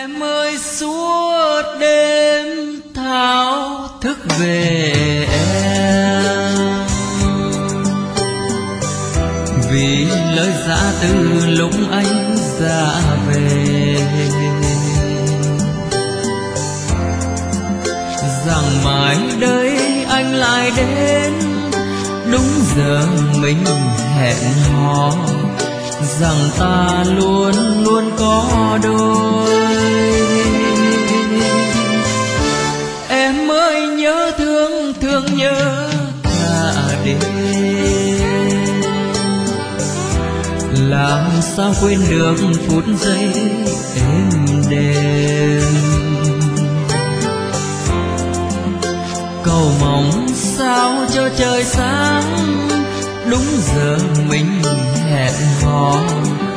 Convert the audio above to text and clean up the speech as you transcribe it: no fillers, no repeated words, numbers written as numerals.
Em ơi suốt đêm thao thức về em, vì lời giã từ lúc anh ra về, rằng mai đây anh lại đến đúng giờ mình hẹn hò, rằng ta luôn luôn có đôi. Em ơi nhớ thương thương nhớ cả đêm, làm sao quên được phút giây êm đềm. Cầu mong sao cho trời sáng đúng giờ mình hẹn hò,